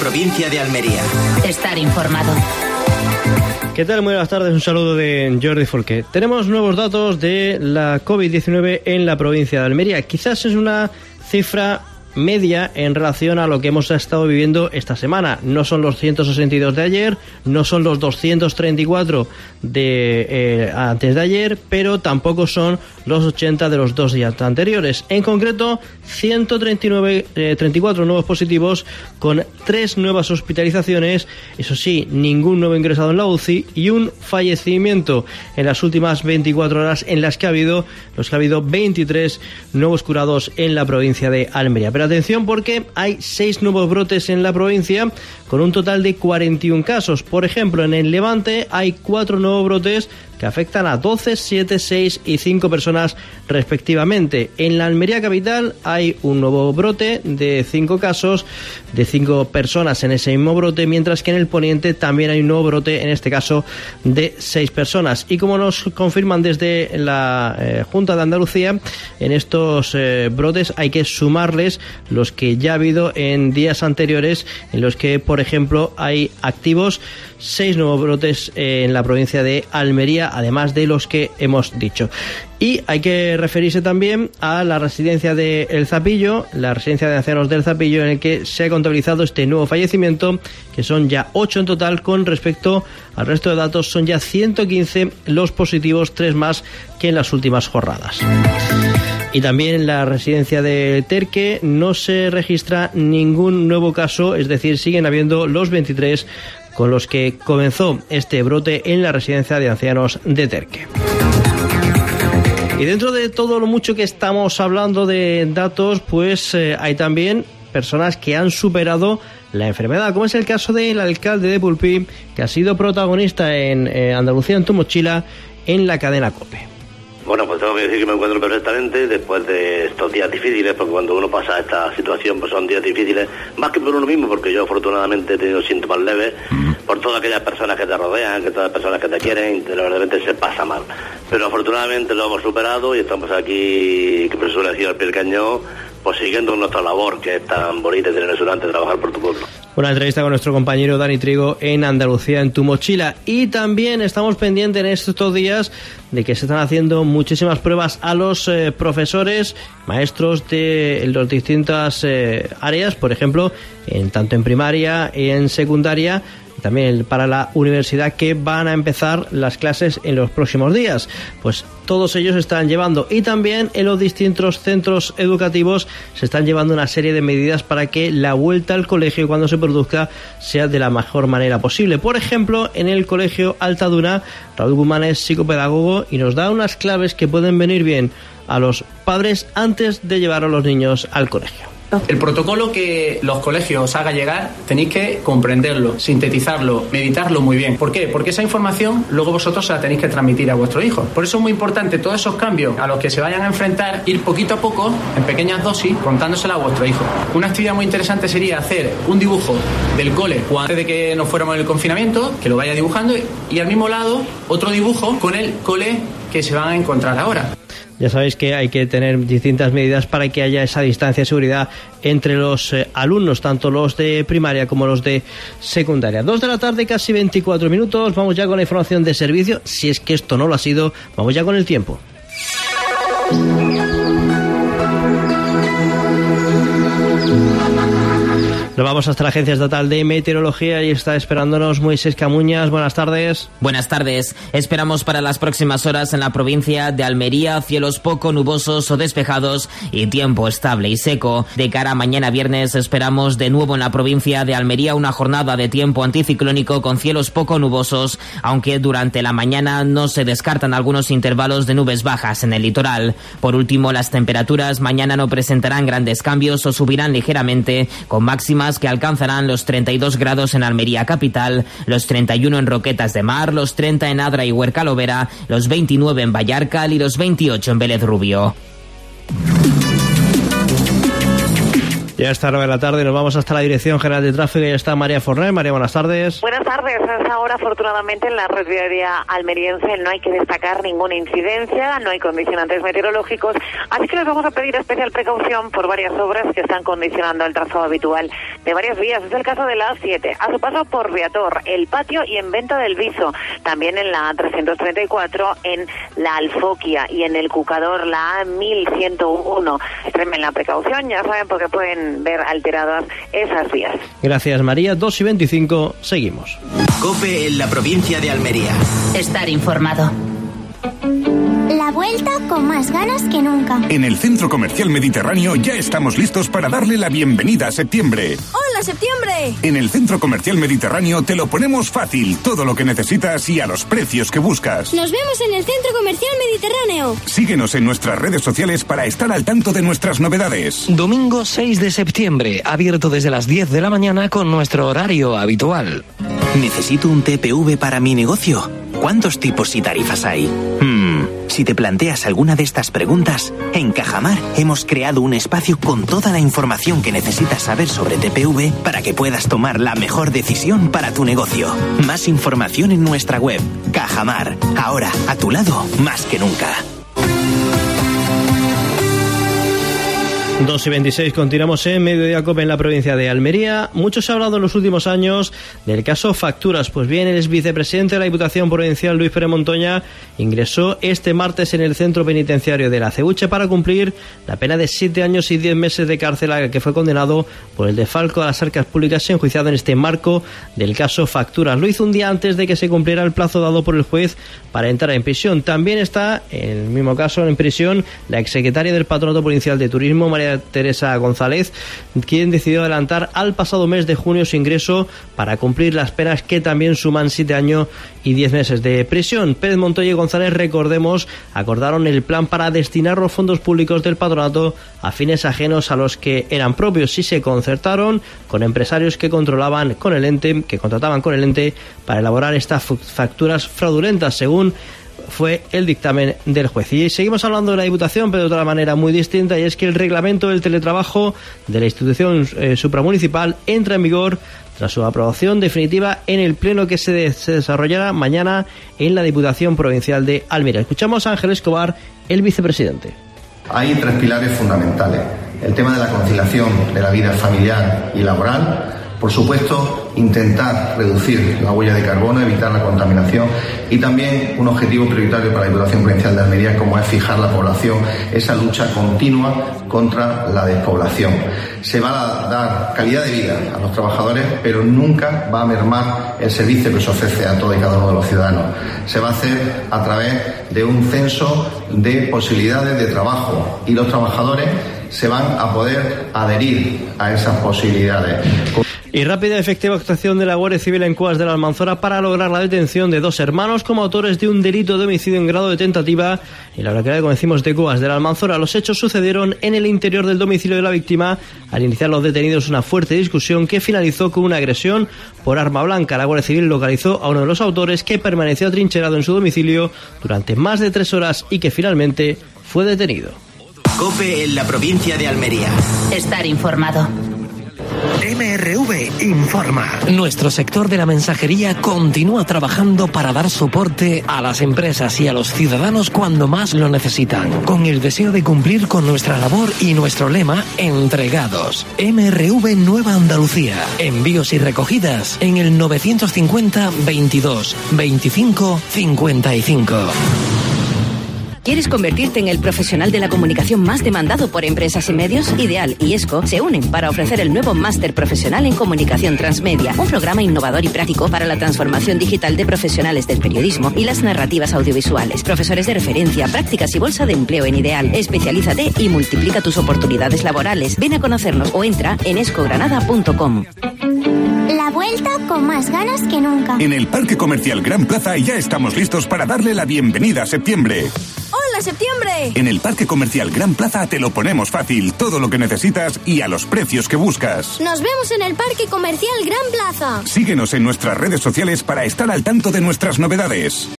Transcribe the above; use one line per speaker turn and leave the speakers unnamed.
provincia de Almería.
Estar informado.
¿Qué tal? Muy buenas tardes, un saludo de Jordi Folqué. Tenemos nuevos datos de la COVID-19 en la provincia de Almería. Quizás es una cifra media en relación a lo que hemos estado viviendo esta semana. No son los 162 de ayer, no son los 234 de antes de ayer, pero tampoco son los 80 de los 2 días anteriores. En concreto, 134 nuevos positivos con 3 nuevas hospitalizaciones, eso sí, ningún nuevo ingresado en la UCI y un fallecimiento en las últimas 24 horas en las que ha habido 23 nuevos curados en la provincia de Almería. Pero atención, porque hay 6 nuevos brotes en la provincia con un total de 41 casos. Por ejemplo, en el Levante hay 4 nuevos brotes que afectan a 12, 7, 6 y 5 personas respectivamente. En la Almería capital hay un nuevo brote de 5 casos, de 5 personas en ese mismo brote, mientras que en el Poniente también hay un nuevo brote, en este caso de 6 personas. Y como nos confirman desde la Junta de Andalucía, en estos brotes hay que sumarles los que ya ha habido en días anteriores, en los que, por ejemplo, hay activos 6 nuevos brotes en la provincia de Almería, además de los que hemos dicho. Y hay que referirse también a la residencia de El Zapillo, la residencia de ancianos del Zapillo, en el que se ha contabilizado este nuevo fallecimiento, que son ya 8 en total. Con respecto al resto de datos, son ya 115 los positivos, 3 más que en las últimas jornadas. Y también en la residencia de Terque no se registra ningún nuevo caso, es decir, siguen habiendo los 23 con los que comenzó este brote en la residencia de ancianos de Terque. Y dentro de todo lo mucho que estamos hablando de datos, pues hay también personas que han superado la enfermedad, como es el caso del alcalde de Pulpí, que ha sido protagonista en Andalucía en tu mochila en la cadena COPE.
Bueno, pues tengo que decir que me encuentro perfectamente después de estos días difíciles, porque cuando uno pasa esta situación, pues son días difíciles, más que por uno mismo, porque yo afortunadamente he tenido síntomas leves, por todas aquellas personas que te rodean, que todas las personas que te quieren, realmente se pasa mal. Pero afortunadamente lo hemos superado y estamos aquí, que por suele decir al pie del cañón, pues siguiendo nuestra labor, que es tan bonita y tan ilusionante trabajar por tu pueblo.
Una entrevista con nuestro compañero Dani Trigo en Andalucía en tu mochila. Y también estamos pendientes en estos días de que se están haciendo muchísimas pruebas a los profesores, maestros de las distintas áreas, por ejemplo, tanto en primaria y en secundaria, también para la universidad, que van a empezar las clases en los próximos días. Pues todos ellos están llevando, y también en los distintos centros educativos se están llevando una serie de medidas para que la vuelta al colegio, cuando se produzca, sea de la mejor manera posible. Por ejemplo, en el colegio Altaduna, Raúl Guzmán es psicopedagogo y nos da unas claves que pueden venir bien a los padres antes de llevar a los niños al colegio.
El protocolo que los colegios os haga llegar tenéis que comprenderlo, sintetizarlo, meditarlo muy bien. ¿Por qué? Porque esa información luego vosotros se la tenéis que transmitir a vuestros hijos. Por eso es muy importante todos esos cambios a los que se vayan a enfrentar, ir poquito a poco, en pequeñas dosis, contándosela a vuestro hijo. Una actividad muy interesante sería hacer un dibujo del cole antes de que nos fuéramos en el confinamiento, que lo vaya dibujando, y al mismo lado otro dibujo con el cole que se van a encontrar ahora.
Ya sabéis que hay que tener distintas medidas para que haya esa distancia de seguridad entre los alumnos, tanto los de primaria como los de secundaria. 2 de la tarde, casi 24 minutos. Vamos ya con la información de servicio. Si es que esto no lo ha sido, vamos ya con el tiempo. Nos vamos hasta la Agencia Estatal de Meteorología y está esperándonos Moisés Camuñas. Buenas tardes.
Buenas tardes. Esperamos para las próximas horas en la provincia de Almería cielos poco nubosos o despejados y tiempo estable y seco. De cara a mañana viernes esperamos de nuevo en la provincia de Almería una jornada de tiempo anticiclónico con cielos poco nubosos, aunque durante la mañana no se descartan algunos intervalos de nubes bajas en el litoral. Por último, las temperaturas mañana no presentarán grandes cambios o subirán ligeramente, con máximas que alcanzarán los 32 grados en Almería capital, los 31 en Roquetas de Mar, los 30 en Adra y Huercalovera, los 29 en Vallarcal y los 28 en Vélez Rubio.
Ya está 9 de la tarde, nos vamos hasta la Dirección General de Tráfico y ya está María Forné. María, buenas tardes.
Buenas tardes. Hasta ahora, afortunadamente, en la red viaria almeriense no hay que destacar ninguna incidencia, no hay condicionantes meteorológicos, así que les vamos a pedir especial precaución por varias obras que están condicionando el trazado habitual de varias vías. Es el caso de la A7, a su paso por Beator, El Patio y en Venta del Viso, también en la A334, en la Alfoquia y en el Cucador, la A1101. Extremen la precaución, ya saben, porque pueden ver alteradas esas vías.
Gracias, María. 2:25, seguimos.
COPE en la provincia de Almería.
Estar informado.
La vuelta con más ganas que nunca.
En el Centro Comercial Mediterráneo ya estamos listos para darle la bienvenida a septiembre.
¡Hola, septiembre!
En el Centro Comercial Mediterráneo te lo ponemos fácil, todo lo que necesitas y a los precios que buscas.
Nos vemos en el Centro Comercial Mediterráneo.
Síguenos en nuestras redes sociales para estar al tanto de nuestras novedades.
Domingo 6 de septiembre, abierto desde las 10 de la mañana con nuestro horario habitual.
¿Necesito un TPV para mi negocio? ¿Cuántos tipos y tarifas hay? Si te planteas alguna de estas preguntas, en Cajamar hemos creado un espacio con toda la información que necesitas saber sobre TPV para que puedas tomar la mejor decisión para tu negocio. Más información en nuestra web. Cajamar, ahora a tu lado más que nunca.
2:26, continuamos en Mediodía Cope en la provincia de Almería. Mucho se ha hablado en los últimos años del caso Facturas. Pues bien, el exvicepresidente de la Diputación Provincial, Luis Pérez Montoña, ingresó este martes en el centro penitenciario de La Cebuche para cumplir la pena de 7 años y 10 meses de cárcel a la que fue condenado por el desfalco a las arcas públicas enjuiciado en este marco del caso Facturas. Lo hizo un día antes de que se cumpliera el plazo dado por el juez para entrar en prisión. También está, en el mismo caso, en prisión la exsecretaria del Patronato Provincial de Turismo, María Teresa González, quien decidió adelantar al pasado mes de junio su ingreso para cumplir las penas que también suman 7 años y 10 meses de prisión. Pérez Montoya y González, recordemos, acordaron el plan para destinar los fondos públicos del patronato a fines ajenos a los que eran propios y se concertaron con empresarios que contrataban con el ente para elaborar estas facturas fraudulentas, según fue el dictamen del juez. Y seguimos hablando de la Diputación, pero de otra manera muy distinta, y es que el reglamento del teletrabajo de la institución supramunicipal entra en vigor tras su aprobación definitiva en el pleno que se desarrollará mañana en la Diputación Provincial de Almería. Escuchamos a Ángel Escobar, el vicepresidente.
Hay 3 pilares fundamentales: el tema de la conciliación de la vida familiar y laboral, por supuesto, intentar reducir la huella de carbono, evitar la contaminación, y también un objetivo prioritario para la Diputación Provincial de Almería, como es fijar la población, esa lucha continua contra la despoblación. Se va a dar calidad de vida a los trabajadores, pero nunca va a mermar el servicio que se ofrece a todos y cada uno de los ciudadanos. Se va a hacer a través de un censo de posibilidades de trabajo, y los trabajadores se van a poder adherir a esas posibilidades.
Y rápida y efectiva actuación de la Guardia Civil en Cuas de la Almanzora para lograr la detención de 2 hermanos como autores de un delito de homicidio en grado de tentativa en la localidad, como decimos, de Cuas de la Almanzora. Los hechos sucedieron en el interior del domicilio de la víctima. Al iniciar los detenidos una fuerte discusión que finalizó con una agresión por arma blanca. La Guardia Civil localizó a uno de los autores, que permaneció atrincherado en su domicilio durante más de 3 horas y que finalmente fue detenido.
COPE en la provincia de Almería.
Estar informado.
MRV informa. Nuestro sector de la mensajería continúa trabajando para dar soporte a las empresas y a los ciudadanos cuando más lo necesitan, con el deseo de cumplir con nuestra labor y nuestro lema: entregados. MRV Nueva Andalucía. Envíos y recogidas en el 950 22 25 55.
¿Quieres convertirte en el profesional de la comunicación más demandado por empresas y medios? Ideal y ESCO se unen para ofrecer el nuevo Máster Profesional en Comunicación Transmedia, un programa innovador y práctico para la transformación digital de profesionales del periodismo y las narrativas audiovisuales. Profesores de referencia, prácticas y bolsa de empleo en Ideal. Especialízate y multiplica tus oportunidades laborales. Ven a conocernos o entra en escogranada.com.
La vuelta con más ganas que nunca.
En el Parque Comercial Gran Plaza ya estamos listos para darle la bienvenida a septiembre.
¡Hola, septiembre!
En el Parque Comercial Gran Plaza te lo ponemos fácil, todo lo que necesitas y a los precios que buscas.
Nos vemos en el Parque Comercial Gran Plaza.
Síguenos en nuestras redes sociales para estar al tanto de nuestras novedades.